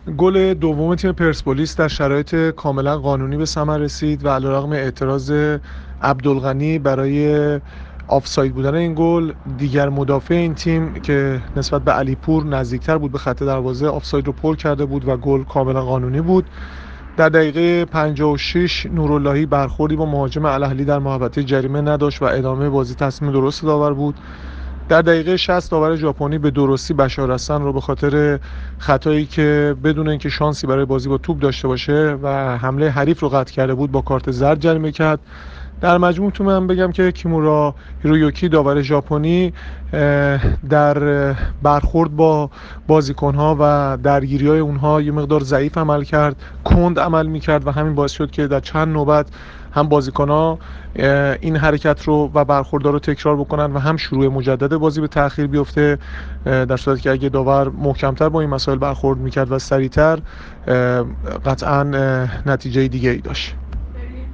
گل دوم تیم پرسپولیس در شرایط کاملا قانونی به ثمر رسید و علیرغم اعتراض عبدالغنی برای آفساید بودن این گل، دیگر مدافع این تیم که نسبت به علیپور نزدیکتر بود به خط دروازه آفساید رو پر کرده بود و گل کاملا قانونی بود. در دقیقه 56 نوراللهی برخوردی با مهاجم الاهلی در محوطه جریمه نداشت و ادامه بازی تصمیم درست داور بود. در دقیقه 60 داور ژاپنی به درستی بشار حسن رو به خاطر خطایی که بدون اینکه شانسی برای بازی با توپ داشته باشه و حمله حریف رو قطع کرده بود با کارت زرد جریمه کرد. در مجموع تو من بگم که کیمورا هیرویوکی داور ژاپنی در برخورد با بازیکن‌ها و درگیری‌های اونها یه مقدار ضعیف عمل کرد، کند عمل می‌کرد و همین باعث شد که در چند نوبت هم بازیکن‌ها این حرکت رو و برخوردها رو تکرار بکنن و هم شروع مجدد بازی به تأخیر بیفته، در صورتی که اگه داور محکم‌تر با این مسائل برخورد می‌کرد و سریع‌تر قطعاً نتیجه دیگه‌ای داشت.